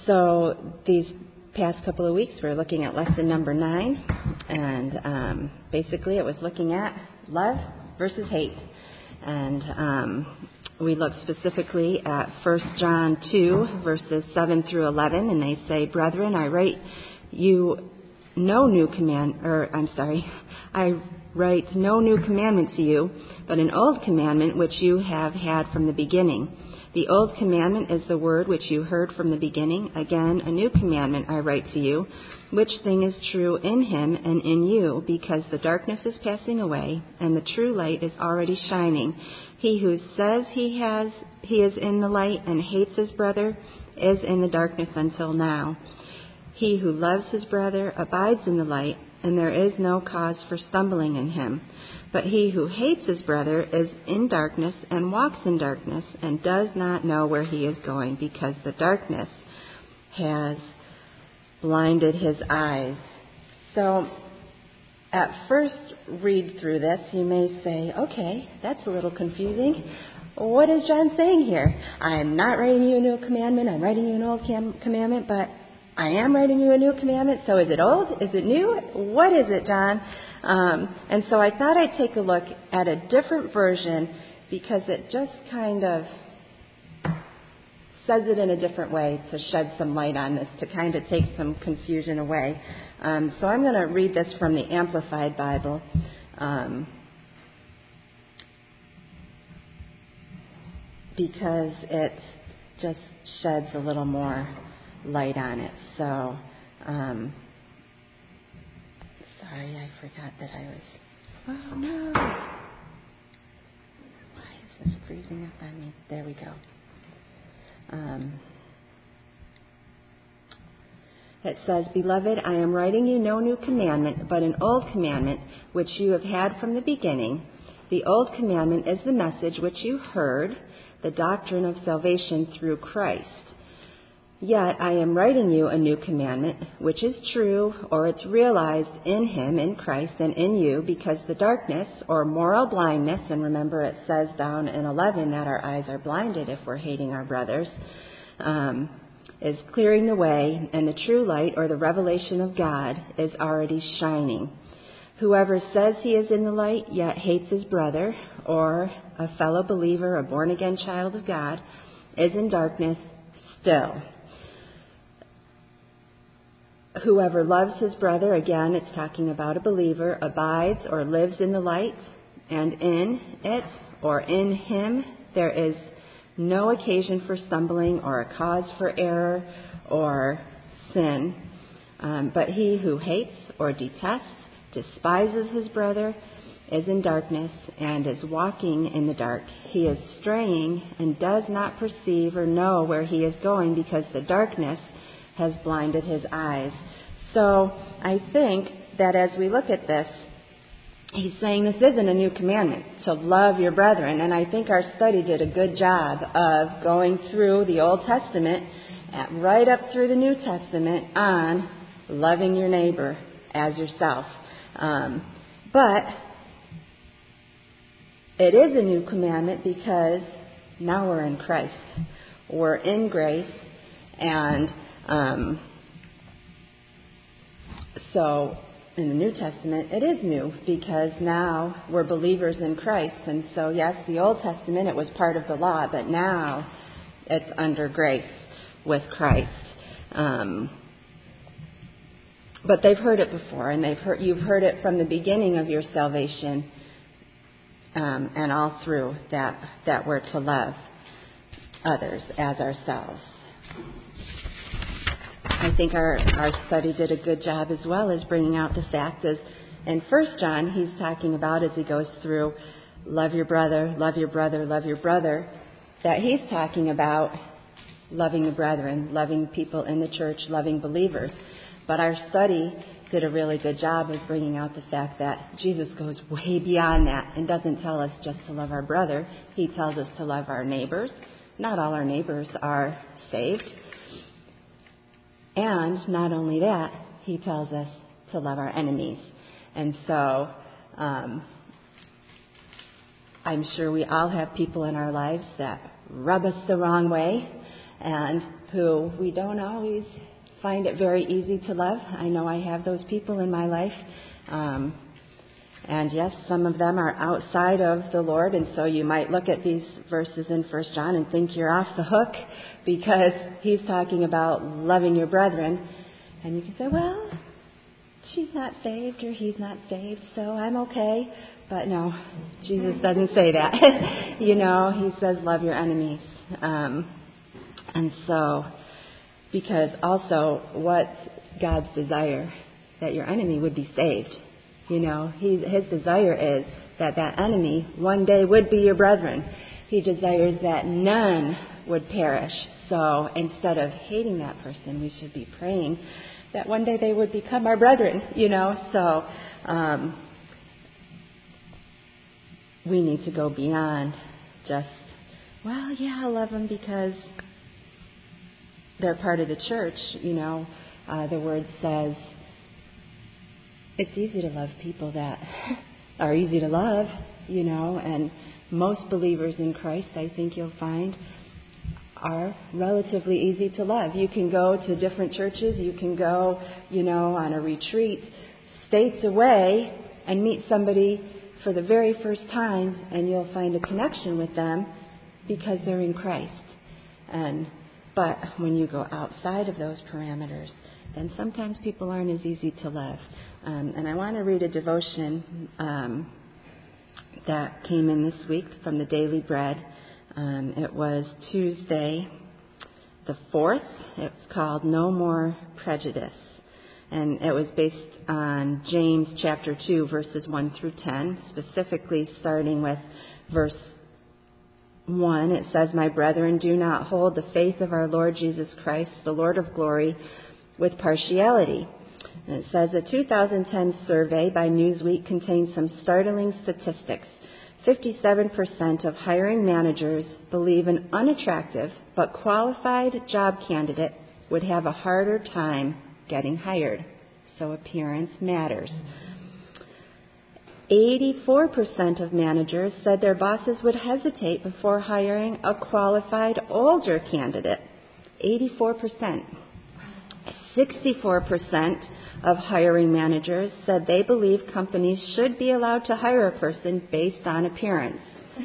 So these past couple of weeks we're looking at lesson number 9, and basically it was looking at love versus hate. And we looked specifically at 1 John 2, verses 7 through 11, and they say, "Brethren, I write no new commandment to you, but an old commandment which you have had from the beginning. The old commandment is the word which you heard from the beginning. Again, a new commandment I write to you, which thing is true in him and in you, because the darkness is passing away, and the true light is already shining. He who says he is in the light and hates his brother is in the darkness until now. He who loves his brother abides in the light, and there is no cause for stumbling in him. But he who hates his brother is in darkness and walks in darkness and does not know where he is going, because the darkness has blinded his eyes." So at first read through this, you may say, okay, that's a little confusing. What is John saying here? I'm not writing you a new commandment, I'm writing you an old commandment, but I am writing you a new commandment, so is it old? Is it new? What is it, John? And so I thought I'd take a look at a different version, because it just kind of says it in a different way to shed some light on this, to kind of take some confusion away. So I'm going to read this from the Amplified Bible. Because it just sheds a little more light on it. So, sorry, I forgot that I was... Oh, no! Why is this freezing up on me? There we go. It says, "Beloved, I am writing you no new commandment, but an old commandment which you have had from the beginning. The old commandment is the message which you heard, the doctrine of salvation through Christ. Yet I am writing you a new commandment, which is true, or it's realized in him, in Christ, and in you, because the darkness, or moral blindness," and remember it says down in 11 that our eyes are blinded if we're hating our brothers, "is clearing the way, and the true light, or the revelation of God, is already shining. Whoever says he is in the light, yet hates his brother, or a fellow believer, a born-again child of God, is in darkness still. Whoever loves his brother," again, it's talking about a believer, "abides or lives in the light, and in it or in him there is no occasion for stumbling or a cause for error or sin. But he who hates or detests, despises his brother, is in darkness and is walking in the dark. He is straying and does not perceive or know where he is going, because the darkness has blinded his eyes." So I think that as we look at this, he's saying this isn't a new commandment, to love your brethren. And I think our study did a good job of going through the Old Testament, right up through the New Testament, on loving your neighbor as yourself. But it is a new commandment because now we're in Christ. We're in grace, and so in the New Testament, it is new because now we're believers in Christ. And so, yes, the Old Testament, it was part of the law, but now it's under grace with Christ. But they've heard it before, and you've heard it from the beginning of your salvation, and all through that we're to love others as ourselves. I think our study did a good job as well as bringing out the fact as in 1 John he's talking about, as he goes through love your brother, love your brother, love your brother, that he's talking about loving the brethren, loving people in the church, loving believers. But our study did a really good job of bringing out the fact that Jesus goes way beyond that and doesn't tell us just to love our brother. He tells us to love our neighbors. Not all our neighbors are saved. And not only that, he tells us to love our enemies. And so I'm sure we all have people in our lives that rub us the wrong way. And who we don't always find it very easy to love. I know I have those people in my life. And yes, some of them are outside of the Lord, and so you might look at these verses in 1 John and think you're off the hook because he's talking about loving your brethren. And you can say, well, she's not saved or he's not saved, so I'm okay. But no, Jesus doesn't say that. He says love your enemies. And so, because also what's God's desire? That your enemy would be saved. His desire is that enemy one day would be your brethren. He desires that none would perish. So instead of hating that person, we should be praying that one day they would become our brethren, So we need to go beyond just, well, yeah, I love them because they're part of the church. The word says, it's easy to love people that are easy to love, and most believers in Christ, I think you'll find, are relatively easy to love. You can go to different churches, you can go, on a retreat states away and meet somebody for the very first time, and you'll find a connection with them because they're in Christ. But when you go outside of those parameters, then sometimes people aren't as easy to love. And I want to read a devotion that came in this week from the Daily Bread. It was Tuesday the 4th. It's called No More Prejudice. And it was based on James chapter 2, verses 1 through 10, specifically starting with verse 1. It says, "My brethren, do not hold the faith of our Lord Jesus Christ, the Lord of glory, with partiality." And it says, a 2010 survey by Newsweek contains some startling statistics. 57% of hiring managers believe an unattractive but qualified job candidate would have a harder time getting hired. So appearance matters. 84% of managers said their bosses would hesitate before hiring a qualified older candidate. 84%. 64% of hiring managers said they believe companies should be allowed to hire a person based on appearance.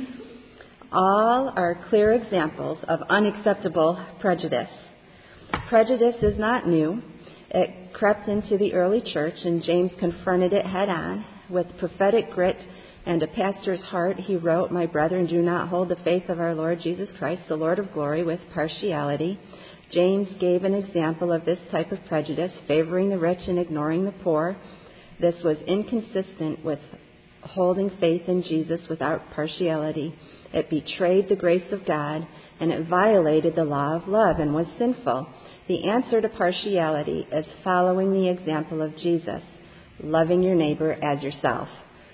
All are clear examples of unacceptable prejudice. Prejudice is not new. It crept into the early church, and James confronted it head on. With prophetic grit and a pastor's heart, he wrote, "My brethren, do not hold the faith of our Lord Jesus Christ, the Lord of glory, with partiality." James gave an example of this type of prejudice, favoring the rich and ignoring the poor. This was inconsistent with holding faith in Jesus without partiality. It betrayed the grace of God, and it violated the law of love and was sinful. The answer to partiality is following the example of Jesus, loving your neighbor as yourself.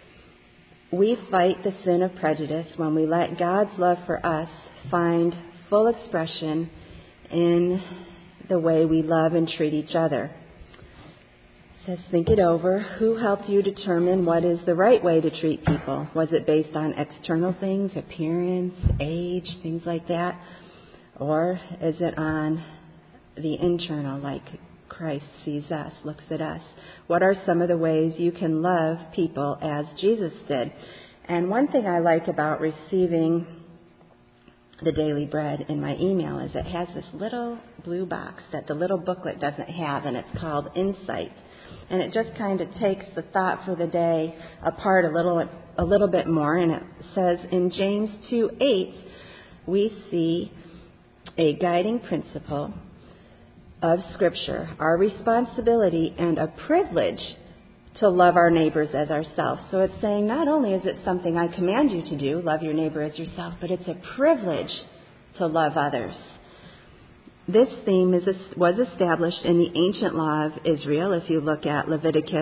We fight the sin of prejudice when we let God's love for us find full expression in the way we love and treat each other. It says, think it over. Who helped you determine what is the right way to treat people? Was it based on external things, appearance, age, things like that? Or is it on the internal, like Christ sees us, looks at us? What are some of the ways you can love people as Jesus did? And one thing I like about receiving the Daily Bread in my email is it has this little blue box that the little booklet doesn't have, and it's called Insight. And it just kind of takes the thought for the day apart a little bit more, and it says in James 2:8 we see a guiding principle of Scripture, our responsibility and a privilege to love our neighbors as ourselves. So it's saying not only is it something I command you to do, love your neighbor as yourself, but it's a privilege to love others. This theme was established in the ancient law of Israel. If you look at Leviticus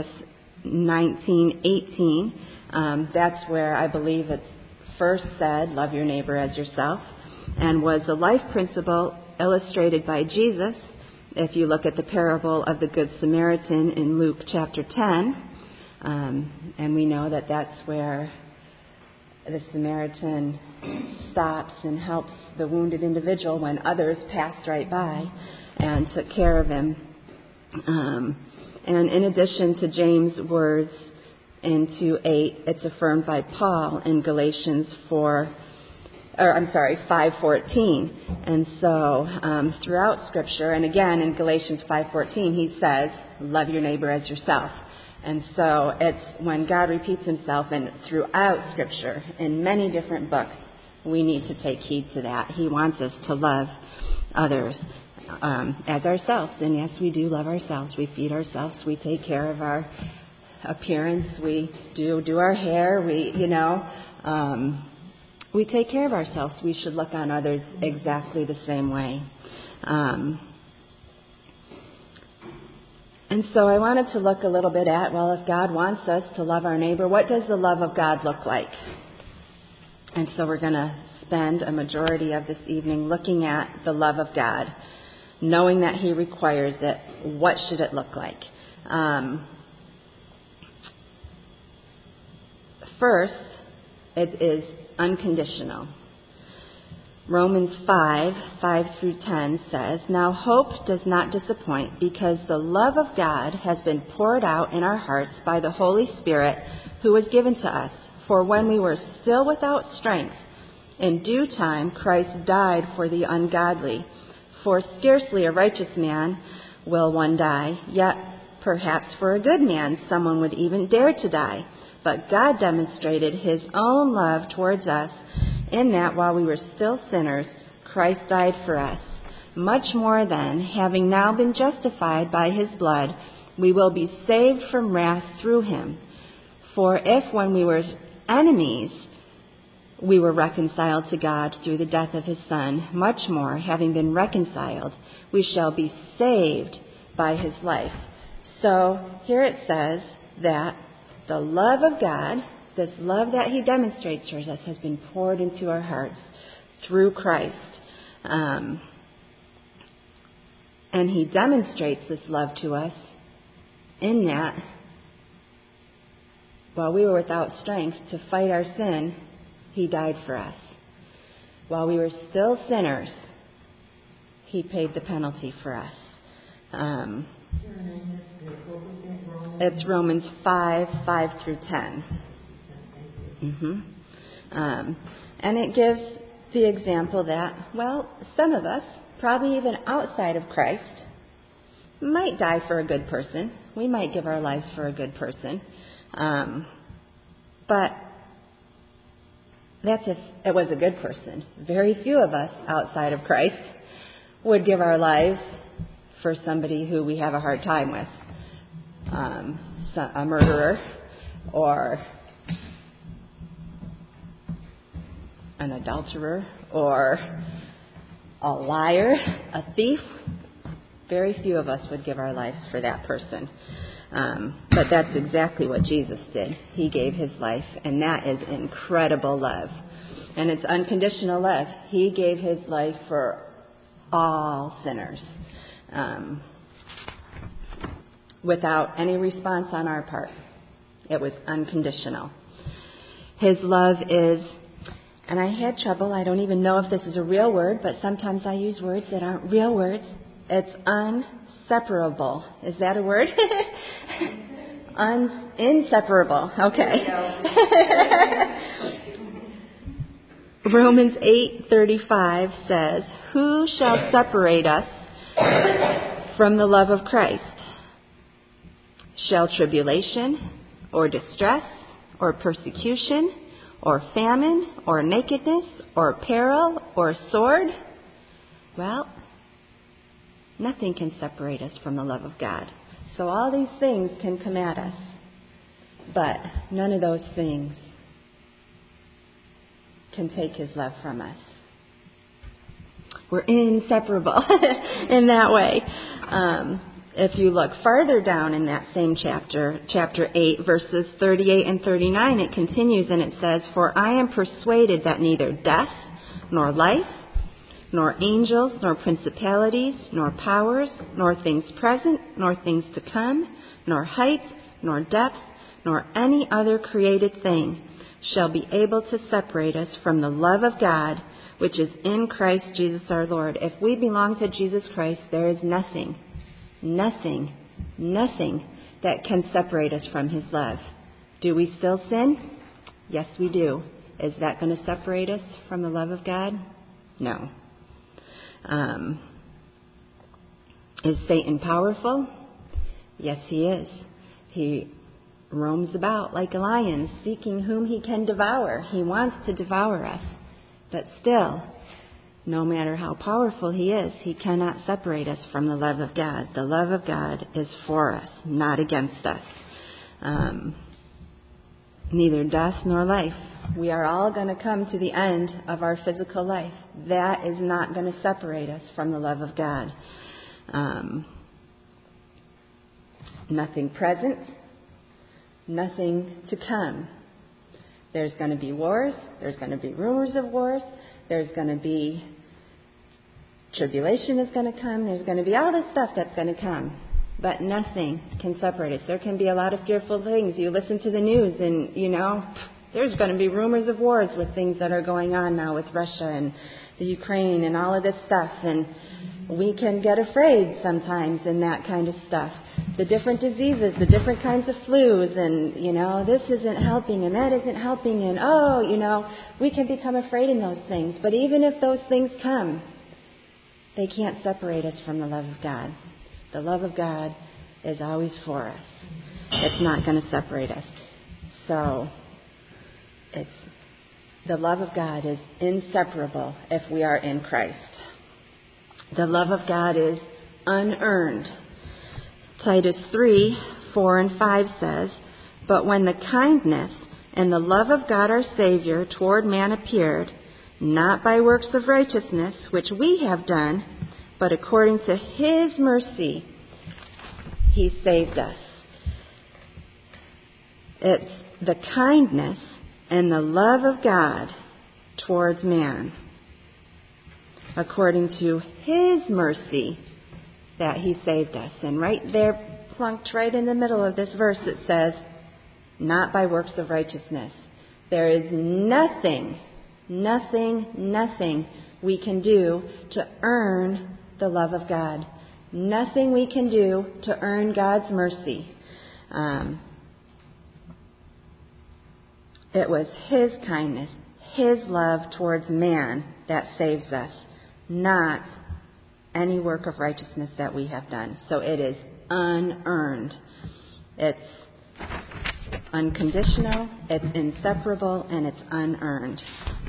19:18, that's where I believe it first said, love your neighbor as yourself, and was a life principle illustrated by Jesus. If you look at the parable of the Good Samaritan in Luke chapter 10, and we know that that's where the Samaritan stops and helps the wounded individual when others passed right by and took care of him. And in addition to James' words in 2:8, it's affirmed by Paul in Galatians 5:14. And so throughout Scripture, and again in Galatians 5:14, he says, love your neighbor as yourself. And so it's when God repeats himself, and throughout Scripture, in many different books, we need to take heed to that. He wants us to love others as ourselves. And yes, we do love ourselves. We feed ourselves. We take care of our appearance. We do our hair. We take care of ourselves. We should look on others exactly the same way. And so I wanted to look a little bit at, well, if God wants us to love our neighbor, what does the love of God look like? And so we're going to spend a majority of this evening looking at the love of God, knowing that he requires it. What should it look like? First, it is unconditional. Romans 5:5-10 says, now hope does not disappoint, because the love of God has been poured out in our hearts by the Holy Spirit who was given to us. For when we were still without strength, in due time Christ died for the ungodly. For scarcely a righteous man will one die, yet perhaps for a good man someone would even dare to die. But God demonstrated his own love towards us in that while we were still sinners, Christ died for us. Much more then, having now been justified by his blood, we will be saved from wrath through him. For if when we were enemies, we were reconciled to God through the death of his Son, much more, having been reconciled, we shall be saved by his life. So here it says that the love of God, this love that he demonstrates towards us, has been poured into our hearts through Christ. And he demonstrates this love to us in that while we were without strength to fight our sin, he died for us. While we were still sinners, he paid the penalty for us. It's Romans 5:5-10. And it gives the example that, well, some of us, probably even outside of Christ, might die for a good person. We might give our lives for a good person. But that's if it was a good person. Very few of us outside of Christ would give our lives for somebody who we have a hard time with. A murderer or an adulterer or a liar, a thief. Very few of us would give our lives for that person. But that's exactly what Jesus did. He gave his life, and that is incredible love. And it's unconditional love. He gave his life for all sinners. Without any response on our part. It was unconditional. His love is, and I had trouble, I don't even know if this is a real word, but sometimes I use words that aren't real words. It's inseparable. Is that a word? Inseparable. Okay. Romans 8:35 says, who shall separate us from the love of Christ? Shall tribulation, or distress, or persecution, or famine, or nakedness, or peril, or sword? Well, nothing can separate us from the love of God. So all these things can come at us, but none of those things can take his love from us. We're inseparable in that way. If you look farther down in that same chapter 8, verses 38 and 39, it continues and it says, for I am persuaded that neither death, nor life, nor angels, nor principalities, nor powers, nor things present, nor things to come, nor height, nor depth, nor any other created thing shall be able to separate us from the love of God, which is in Christ Jesus our Lord. If we belong to Jesus Christ, there is nothing that can separate us from His love. Do we still sin? Yes, we do. Is that going to separate us from the love of God? No. Is Satan powerful? Yes, he is. He roams about like a lion, seeking whom he can devour. He wants to devour us. But still, no matter how powerful he is, he cannot separate us from the love of God. The love of God is for us, not against us. Neither death nor life. We are all going to come to the end of our physical life. That is not going to separate us from the love of God. Nothing present, nothing to come. There's going to be wars. There's going to be rumors of wars. There's going to be tribulation is going to come. There's going to be all this stuff that's going to come. But nothing can separate us. There can be a lot of fearful things. You listen to the news and, there's going to be rumors of wars with things that are going on now with Russia and the Ukraine and all of this stuff. And we can get afraid sometimes in that kind of stuff. The different diseases, the different kinds of flus, and, this isn't helping and that isn't helping. And, we can become afraid in those things. But even if those things come, they can't separate us from the love of God. The love of God is always for us. It's not going to separate us. So, the love of God is inseparable if we are in Christ. The love of God is unearned. Titus 3:4-5 says, "But when the kindness and the love of God our Savior toward man appeared, not by works of righteousness which we have done, but according to His mercy, He saved us." It's the kindness and the love of God towards man, according to His mercy, that He saved us. And right there, plunked right in the middle of this verse, it says, not by works of righteousness. There is nothing we can do to earn the love of God. Nothing we can do to earn God's mercy. It was His kindness, His love towards man that saves us, not any work of righteousness that we have done. So it is unearned. It's unconditional, it's inseparable, and it's unearned.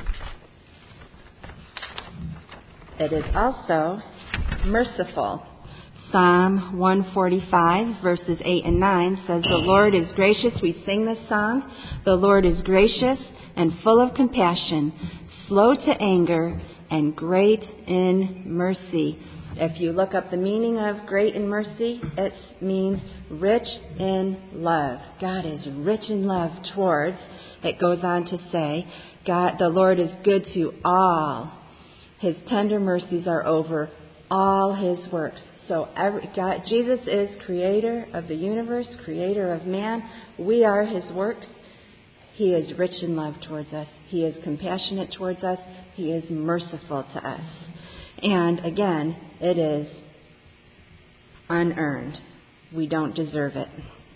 It is also merciful. Psalm 145, verses 8 and 9 says, "The Lord is gracious." We sing this song. "The Lord is gracious and full of compassion, slow to anger, and great in mercy." If you look up the meaning of great in mercy, it means rich in love. God is rich in love towards, it goes on to say, God, the Lord is good to all. His tender mercies are over all His works. So Jesus is creator of the universe, creator of man. We are His works. He is rich in love towards us. He is compassionate towards us. He is merciful to us. And again, it is unearned. We don't deserve it.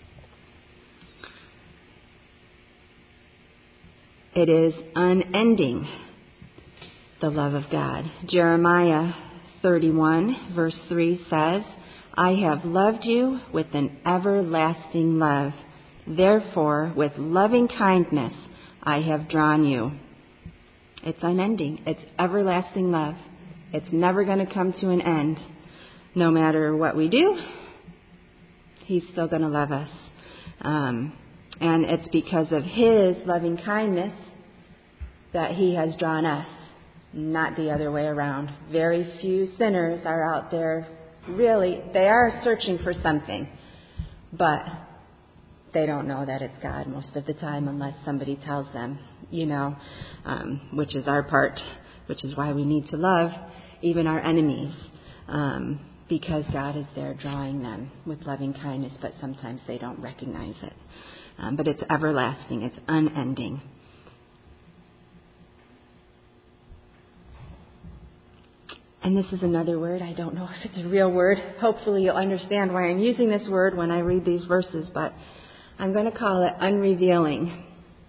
It is unending, the love of God. Jeremiah 31, verse 3 says, "I have loved you with an everlasting love. Therefore, with loving kindness, I have drawn you." It's unending. It's everlasting love. It's never going to come to an end. No matter what we do, He's still going to love us. And it's because of His loving kindness that He has drawn us, not the other way around. Very few sinners are out there. Really, they are searching for something, but they don't know that it's God most of the time unless somebody tells them, which is our part, which is why we need to love even our enemies, because God is there drawing them with loving kindness, but sometimes they don't recognize it. But it's everlasting. It's unending. And this is another word. I don't know if it's a real word. Hopefully you'll understand why I'm using this word when I read these verses, but I'm going to call it unrevealing.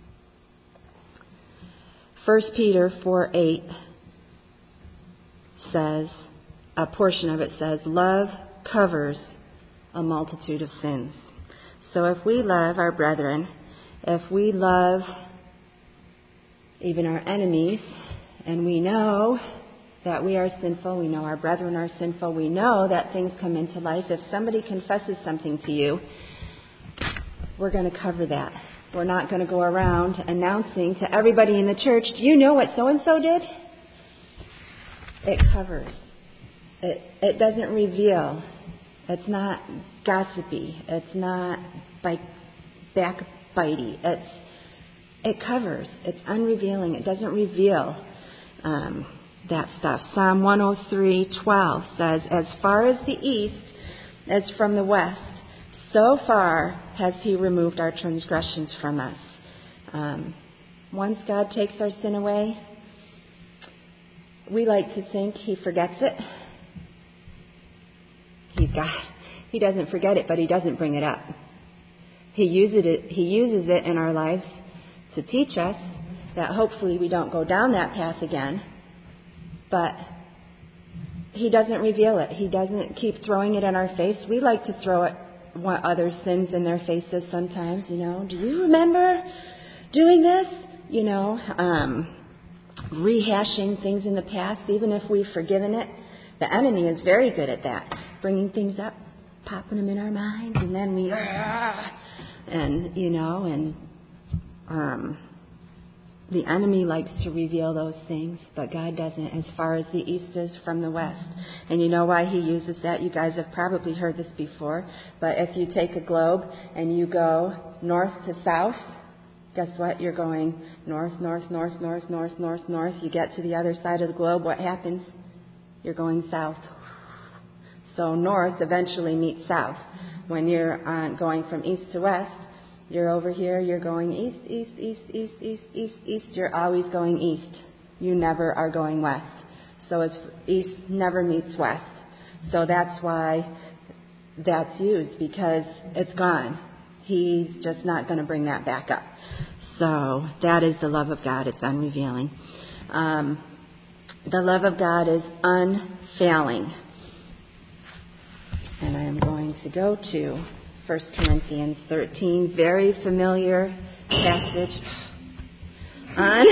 1 Peter 4:8 says, a portion of it says, love covers a multitude of sins. So if we love our brethren, if we love even our enemies, and we know that we are sinful, we know our brethren are sinful, we know that things come into life. If somebody confesses something to you, we're going to cover that. We're not going to go around announcing to everybody in the church, do you know what so-and-so did? It covers. It doesn't reveal. It's not gossipy. It's not backbitey. It covers. It's unrevealing. It doesn't reveal that stuff. Psalm 103:12 says, as far as the east as from the west, so far has He removed our transgressions from us. Once God takes our sin away, we like to think He forgets it. He doesn't forget it, but He doesn't bring it up. He uses it in our lives to teach us that hopefully we don't go down that path again. But He doesn't reveal it. He doesn't keep throwing it in our face. We like to throw it, other sins in their faces sometimes, do you remember doing this? Rehashing things in the past, even if we've forgiven it. The enemy is very good at that, bringing things up, popping them in our minds, and then we, the enemy likes to reveal those things, but God doesn't, as far as the east is from the west. And you know why He uses that? You guys have probably heard this before, but if you take a globe and you go north to south, guess what? You're going north, north, north, north, north, north, north. You get to the other side of the globe, what happens? You're going south. So north eventually meets south. When you're going from east to west, you're over here, you're going east, east, east, east, east, east, east. You're always going east. You never are going west. So it's east never meets west. So that's why that's used, because it's gone. He's just not going to bring that back up. So that is the love of God. It's unrevealing. The love of God is unfailing. And I am going to go to 1 Corinthians 13, very familiar passage on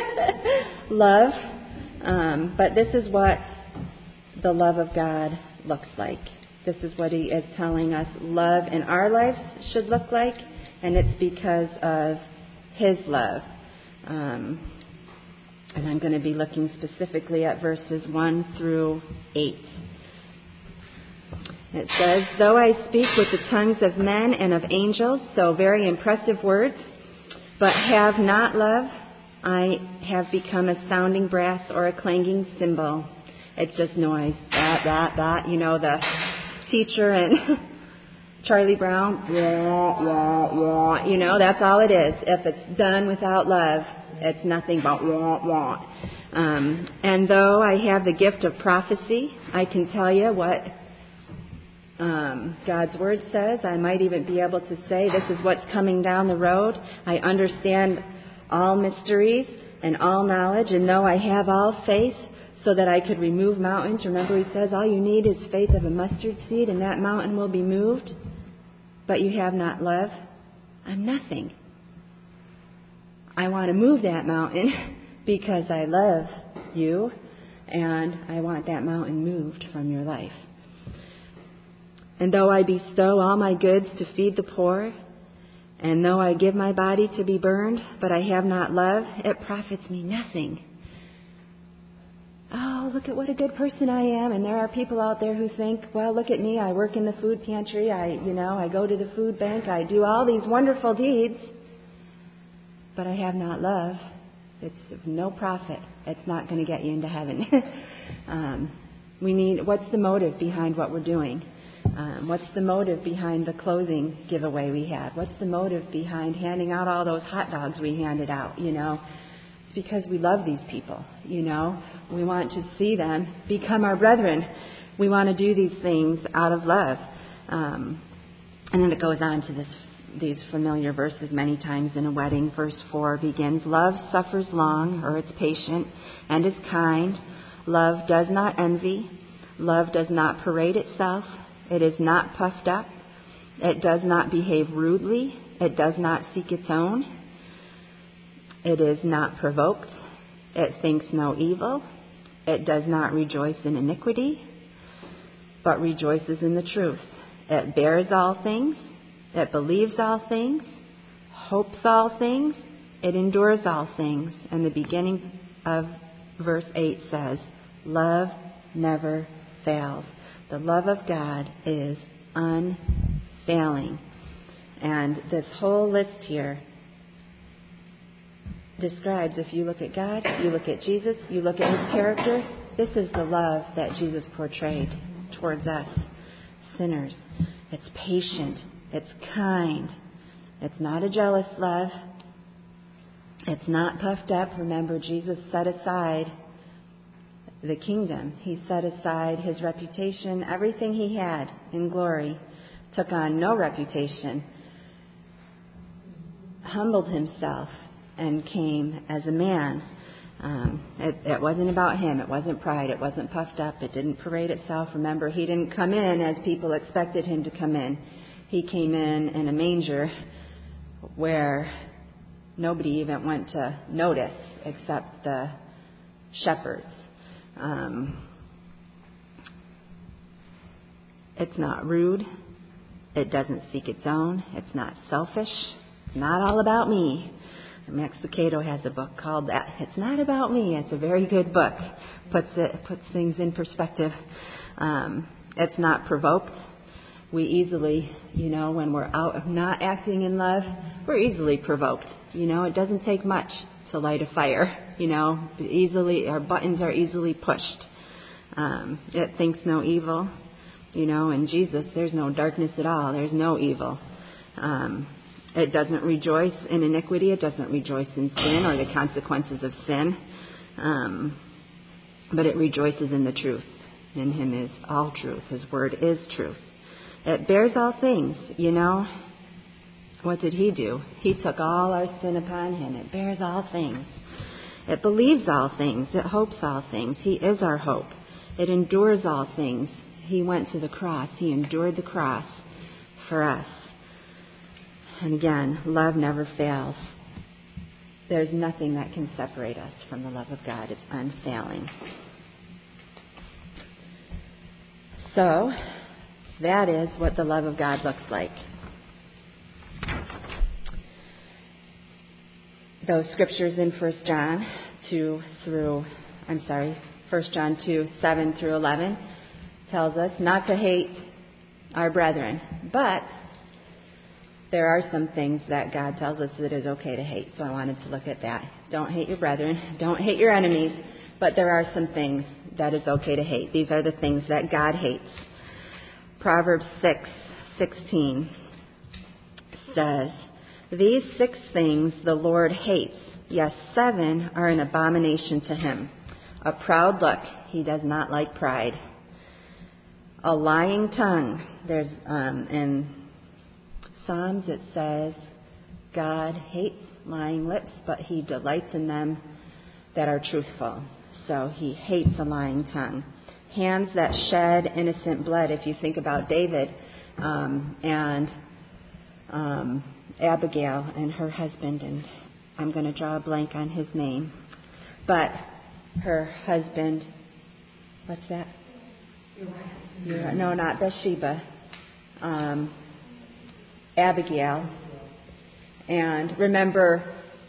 love. But this is what the love of God looks like. This is what He is telling us love in our lives should look like, and it's because of His love. And I'm going to be looking specifically at verses 1 through 8. It says, though I speak with the tongues of men and of angels, so very impressive words, but have not love, I have become a sounding brass or a clanging cymbal. It's just noise. That. The teacher and Charlie Brown. That's all it is. If it's done without love, it's nothing but wah. And though I have the gift of prophecy, I can tell you what God's Word says. I might even be able to say this is what's coming down the road. I understand all mysteries and all knowledge, and though I have all faith so that I could remove mountains. Remember, He says all you need is faith of a mustard seed, and that mountain will be moved. But you have not love, I'm nothing. I want to move that mountain because I love you, and I want that mountain moved from your life. And though I bestow all my goods to feed the poor, and though I give my body to be burned, but I have not love, it profits me nothing. Oh, look at what a good person I am. And there are people out there who think, well, look at me. I work in the food pantry. I go to the food bank. I do all these wonderful deeds. But I have not love. It's of no profit. It's not going to get you into heaven. What's the motive behind what we're doing? What's the motive behind the clothing giveaway we had? What's the motive behind handing out all those hot dogs we handed out? It's because we love these people. We want to see them become our brethren. We want to do these things out of love. And then it goes on to these familiar verses many times in a wedding. Verse 4 begins, love suffers long, or it's patient, and is kind. Love does not envy. Love does not parade itself. It is not puffed up. It does not behave rudely. It does not seek its own. It is not provoked. It thinks no evil. It does not rejoice in iniquity, but rejoices in the truth. It bears all things. It believes all things. Hopes all things. It endures all things. And the beginning of verse 8 says, love never fails. The love of God is unfailing. And this whole list here describes, if you look at God, you look at Jesus, you look at his character, this is the love that Jesus portrayed towards us, sinners. It's patient. It's kind. It's not a jealous love. It's not puffed up. Remember, Jesus set aside the kingdom. He set aside his reputation, everything he had in glory, took on no reputation, humbled himself, and came as a man. It wasn't about him. It wasn't pride. It wasn't puffed up. It didn't parade itself. Remember, he didn't come in as people expected him to come in. He came in a manger where nobody even went to notice except the shepherds. It's not rude. It doesn't seek its own. It's not selfish. It's not all about me. Max Lucado has a book called that. It's not about me. It's a very good book. Puts things in perspective. It's not provoked. We easily, when we're out not acting in love, we're easily provoked. It doesn't take much to light a fire. Easily, our buttons are easily pushed. It thinks no evil. In Jesus, there's no darkness at all. There's no evil. It doesn't rejoice in iniquity. It doesn't rejoice in sin or the consequences of sin. But it rejoices in the truth. In him is all truth. His word is truth. It bears all things. What did he do? He took all our sin upon him. It bears all things. It believes all things. It hopes all things. He is our hope. It endures all things. He went to the cross. He endured the cross for us. And again, love never fails. There's nothing that can separate us from the love of God. It's unfailing. So, that is what the love of God looks like. Those scriptures in 1 John 2, 7 through 11 tells us not to hate our brethren. But there are some things that God tells us that it is okay to hate. So I wanted to look at that. Don't hate your brethren. Don't hate your enemies. But there are some things that is okay to hate. These are the things that God hates. Proverbs 6:16 says, "These 6 things the Lord hates. Yes, 7 are an abomination to him. A proud look." He does not like pride. "A lying tongue." There's in Psalms it says, God hates lying lips, but he delights in them that are truthful. So he hates a lying tongue. "Hands that shed innocent blood." If you think about David and Abigail and her husband, and I'm going to draw a blank on his name, but her husband, what's that? No, not Bathsheba. Abigail. And remember,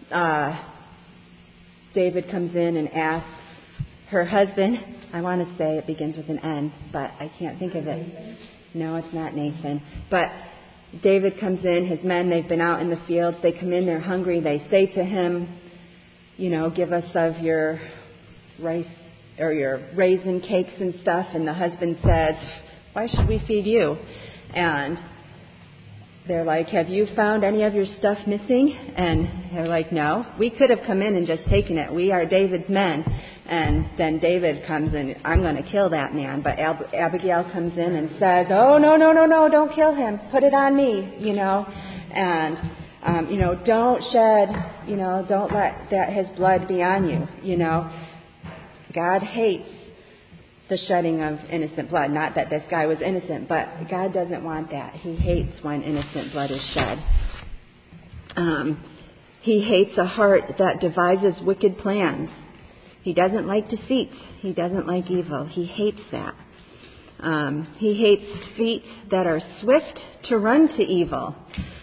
David comes in and asks her husband, I want to say it begins with an N, but I can't think of it. No, it's not Nathan. But David comes in, his men, they've been out in the fields, they come in, they're hungry, they say to him, give us of your rice or you're raising cakes and stuff, and the husband says, "Why should we feed you?" And they're like, "Have you found any of your stuff missing?" And they're like, "No, we could have come in and just taken it. We are David's men." And then David comes in, "I'm going to kill that man." But Abigail comes in and says, "Oh, no, don't kill him. Put it on me, And, don't shed, don't let his blood be on you, God hates the shedding of innocent blood. Not that this guy was innocent, but God doesn't want that. He hates when innocent blood is shed. He hates a heart that devises wicked plans. He doesn't like deceit. He doesn't like evil. He hates that. He hates feet that are swift to run to evil.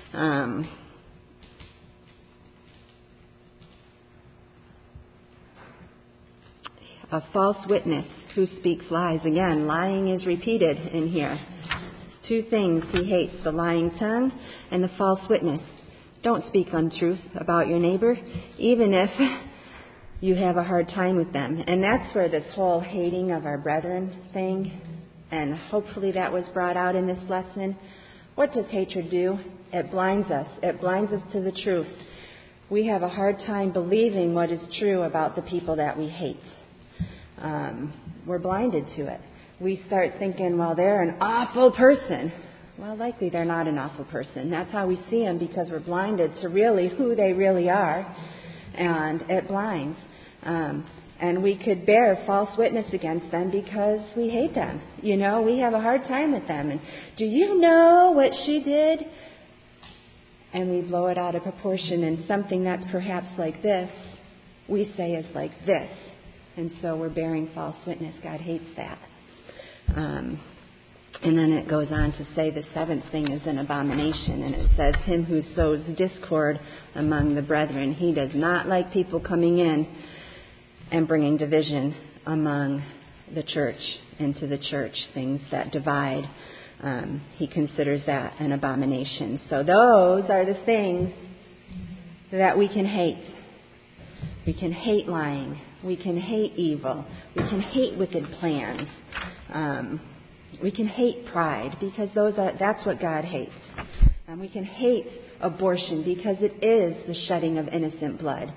A false witness who speaks lies. Again, lying is repeated in here. Two things he hates: the lying tongue and the false witness. Don't speak untruth about your neighbor, even if you have a hard time with them. And that's where this whole hating of our brethren thing, and hopefully that was brought out in this lesson. What does hatred do? It blinds us. It blinds us to the truth. We have a hard time believing what is true about the people that we hate. We're blinded to it. We start thinking, well, they're an awful person. Well, likely they're not an awful person. That's how we see them, because we're blinded to really who they really are, and it blinds. And we could bear false witness against them because we hate them. We have a hard time with them. And do you know what she did? And we blow it out of proportion, and something that's perhaps like this, we say is like this. And so we're bearing false witness. God hates that. And then it goes on to say the seventh thing is an abomination. And it says, him who sows discord among the brethren. He does not like people coming in and bringing division among the church, into the church, things that divide. He considers that an abomination. So those are the things that we can hate. We can hate lying. We can hate evil. We can hate wicked plans. We can hate pride, because that's what God hates. We can hate abortion because it is the shedding of innocent blood.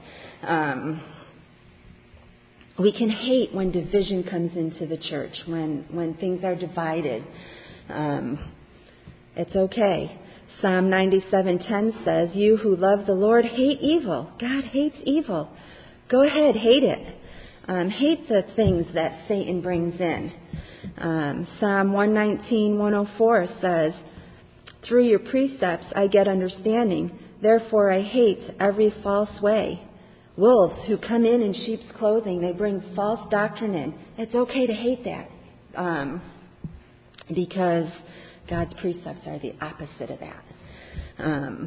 We can hate when division comes into the church, when things are divided. It's okay. Psalm 97:10 says, "You who love the Lord hate evil." God hates evil. Go ahead, hate it. Hate the things that Satan brings in. Psalm 119:104 says, "Through your precepts I get understanding. Therefore I hate every false way." Wolves who come in sheep's clothing, they bring false doctrine in. It's okay to hate that, because God's precepts are the opposite of that.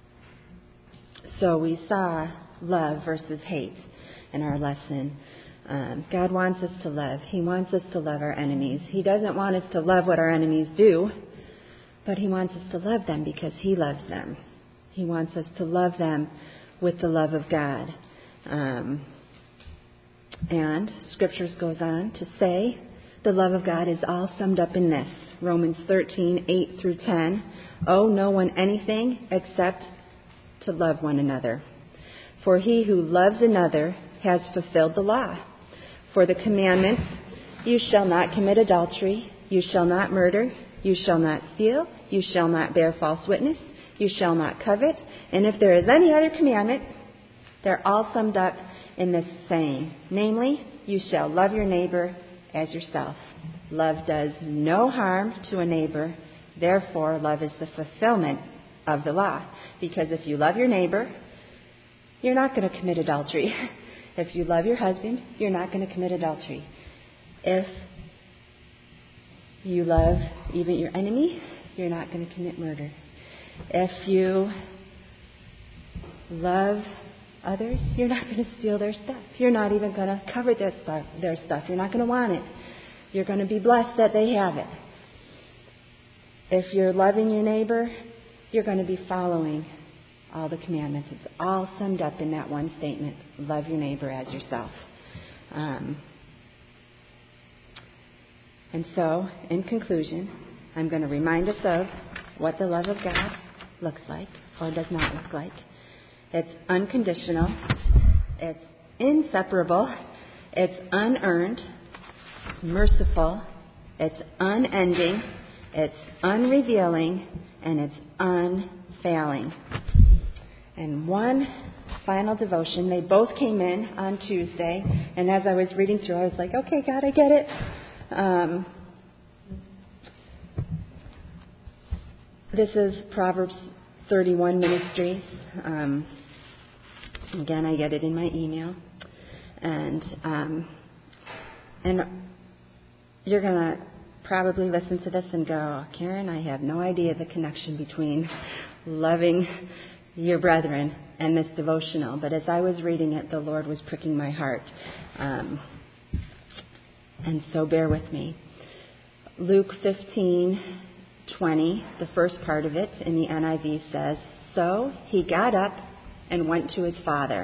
So we saw love versus hate in our lesson. God wants us to love. He wants us to love our enemies. He doesn't want us to love what our enemies do, but He wants us to love them because He loves them. He wants us to love them with the love of God. And Scriptures goes on to say the love of God is all summed up in this. Romans 13:8 through 10. Owe no one anything except to love one another. For he who loves another has fulfilled the law. For the commandments, you shall not commit adultery, you shall not murder, you shall not steal, you shall not bear false witness, you shall not covet. And if there is any other commandment, they're all summed up in this saying, namely, you shall love your neighbor as yourself. Love does no harm to a neighbor. Therefore, love is the fulfillment of the law. Because if you love your neighbor, you're not going to commit adultery. If you love your husband, you're not going to commit adultery. If you love even your enemy, you're not going to commit murder. If you love others, you're not going to steal their stuff. You're not even going to covet their stuff. You're not going to want it. You're going to be blessed that they have it. If you're loving your neighbor, you're going to be following all the commandments. It's all summed up in that one statement. Love your neighbor as yourself. And so, in conclusion, I'm going to remind us of what the love of God looks like or does not look like. It's unconditional. It's inseparable. It's unearned. It's merciful. It's unending. It's unrevealing. And it's unfailing. And one final devotion. They both came in on Tuesday. And as I was reading through, I was like, okay, God, I get it. This is Proverbs 31 Ministries. Again, I get it in my email. And you're going to probably listen to this and go, Karen, I have no idea the connection between loving your brethren and this devotional. But as I was reading it, the Lord was pricking my heart. And so bear with me. Luke 15:20, the first part of it in the NIV says, "So he got up and went to his father."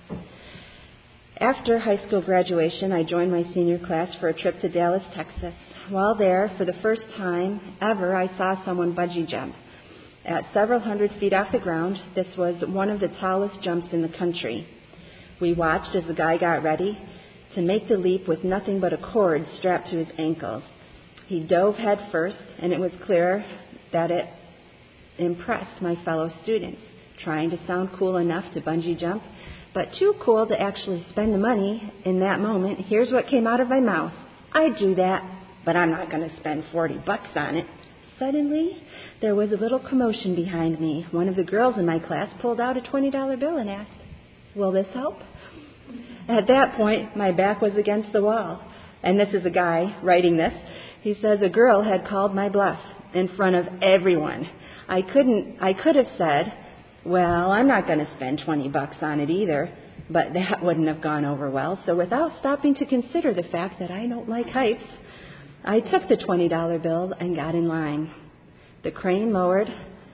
After high school graduation, I joined my senior class for a trip to Dallas, Texas. While there, for the first time ever, I saw someone bungee jump. At several hundred feet off the ground, this was one of the tallest jumps in the country. We watched as the guy got ready to make the leap with nothing but a cord strapped to his ankles. He dove head first, and it was clear that it impressed my fellow students, trying to sound cool enough to bungee jump, but too cool to actually spend the money in that moment. Here's what came out of my mouth. I'd do that, but I'm not going to spend $40 on it. Suddenly, there was a little commotion behind me. One of the girls in my class pulled out a $20 bill and asked, "Will this help?" At that point, my back was against the wall. And this is a guy writing this. He says, a girl had called my bluff in front of everyone. I could have said, well, I'm not going to spend $20 on it either, but that wouldn't have gone over well. So without stopping to consider the fact that I don't like heights, I took the $20 bill and got in line. As the crane lowered,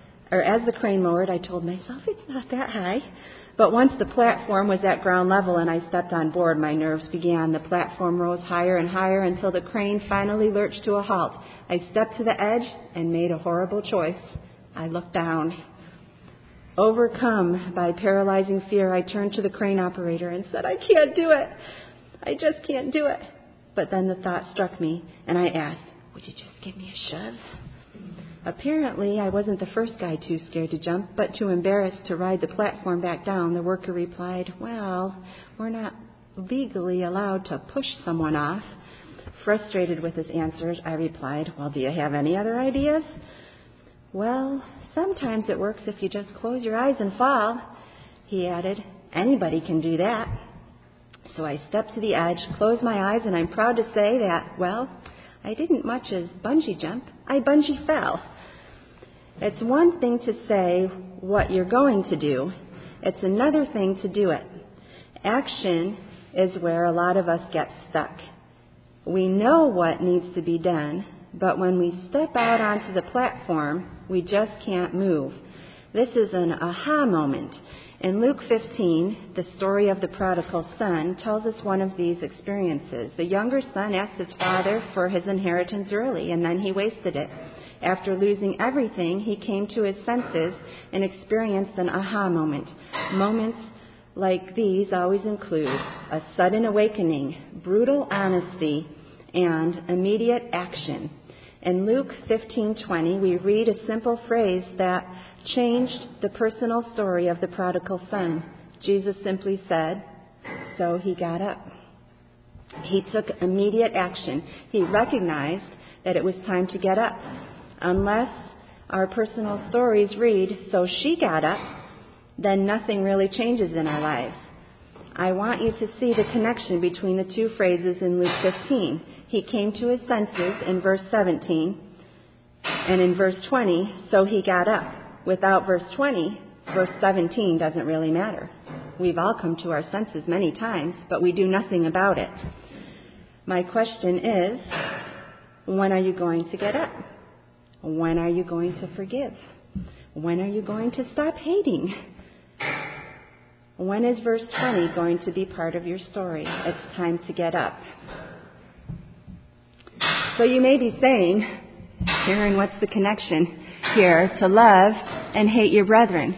I told myself it's not that high. But once the platform was at ground level and I stepped on board, my nerves began. The platform rose higher and higher until the crane finally lurched to a halt. I stepped to the edge and made a horrible choice. I looked down. Overcome by paralyzing fear, I turned to the crane operator and said, I can't do it. I just can't do it. But then the thought struck me, and I asked, would you just give me a shove? Apparently, I wasn't the first guy too scared to jump, but too embarrassed to ride the platform back down. The worker replied, well, we're not legally allowed to push someone off. Frustrated with his answers, I replied, well, do you have any other ideas? Well, sometimes it works if you just close your eyes and fall. He added, anybody can do that. So I stepped to the edge, closed my eyes, and I'm proud to say that, well, I didn't much as bungee jump. I bungee fell. It's one thing to say what you're going to do. It's another thing to do it. Action is where a lot of us get stuck. We know what needs to be done, but when we step out onto the platform, we just can't move. This is an aha moment. In Luke 15, the story of the prodigal son tells us one of these experiences. The younger son asked his father for his inheritance early, and then he wasted it. After losing everything, he came to his senses and experienced an aha moment. Moments like these always include a sudden awakening, brutal honesty, and immediate action. In Luke 15:20, we read a simple phrase that changed the personal story of the prodigal son. Jesus simply said, so he got up. He took immediate action. He recognized that it was time to get up. Unless our personal stories read, so she got up, then nothing really changes in our lives. I want you to see the connection between the two phrases in Luke 15. He came to his senses in verse 17, and in verse 20, so he got up. Without verse 20, verse 17 doesn't really matter. We've all come to our senses many times, but we do nothing about it. My question is, when are you going to get up? When are you going to forgive? When are you going to stop hating? When is verse 20 going to be part of your story? It's time to get up. So you may be saying, Karen, what's the connection here to love and hate your brethren?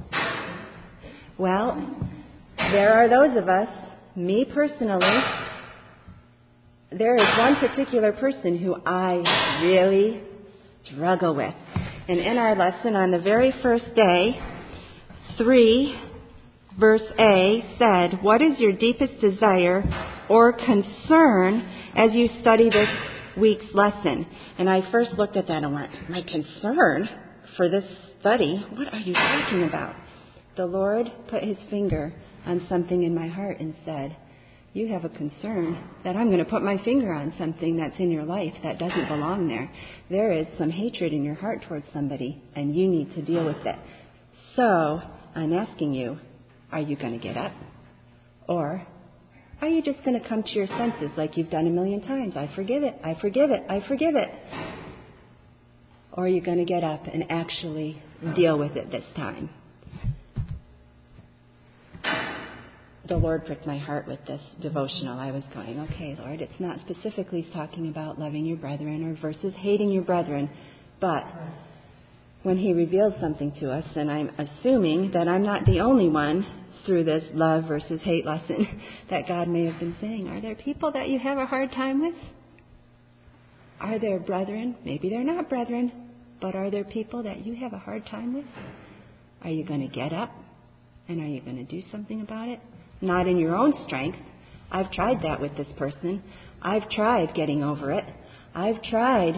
Well, there are those of us, me personally, there is one particular person who I really struggle with. And in our lesson on the very first day, 3 verse A said, what is your deepest desire or concern as you study this week's lesson? And I first looked at that and went, my concern for this study? What are you talking about? The Lord put his finger on something in my heart and said, you have a concern that I'm going to put my finger on something that's in your life that doesn't belong there. There is some hatred in your heart towards somebody, and you need to deal with it. So I'm asking you, are you going to get up? Or are you just going to come to your senses like you've done a million times? I forgive it, I forgive it, I forgive it. Or are you going to get up and actually deal with it this time? The Lord pricked my heart with this devotional. I was going, okay, Lord, it's not specifically talking about loving your brethren or versus hating your brethren, but when he reveals something to us, and I'm assuming that I'm not the only one through this love versus hate lesson that God may have been saying, are there people that you have a hard time with? Are there brethren? Maybe they're not brethren, but are there people that you have a hard time with? Are you going to get up? And are you going to do something about it? Not in your own strength. I've tried that with this person. I've tried getting over it. I've tried,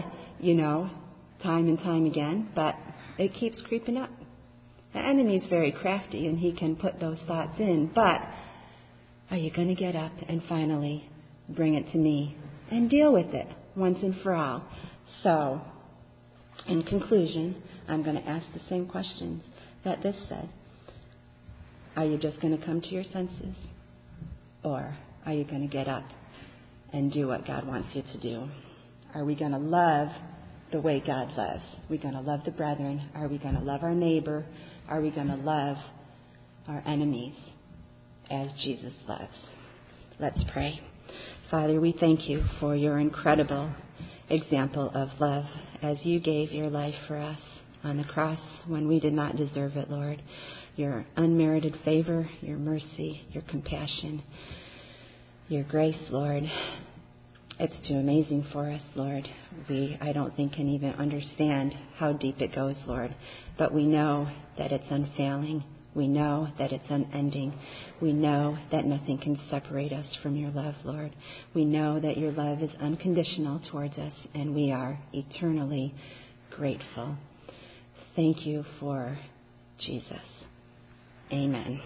time and time again, but it keeps creeping up. The enemy is very crafty, and he can put those thoughts in. But are you going to get up and finally bring it to me and deal with it once and for all? So, in conclusion, I'm going to ask the same questions that this said. Are you just going to come to your senses? Or are you going to get up and do what God wants you to do? Are we going to love the way God loves? Are we going to love the brethren? Are we going to love our neighbor? Are we going to love our enemies as Jesus loves? Let's pray. Father, we thank you for your incredible example of love as you gave your life for us on the cross when we did not deserve it, Lord. Your unmerited favor, your mercy, your compassion, your grace, Lord. It's too amazing for us, Lord. I don't think can even understand how deep it goes, Lord. But we know that it's unfailing. We know that it's unending. We know that nothing can separate us from your love, Lord. We know that your love is unconditional towards us, and we are eternally grateful. Thank you for Jesus. Amen.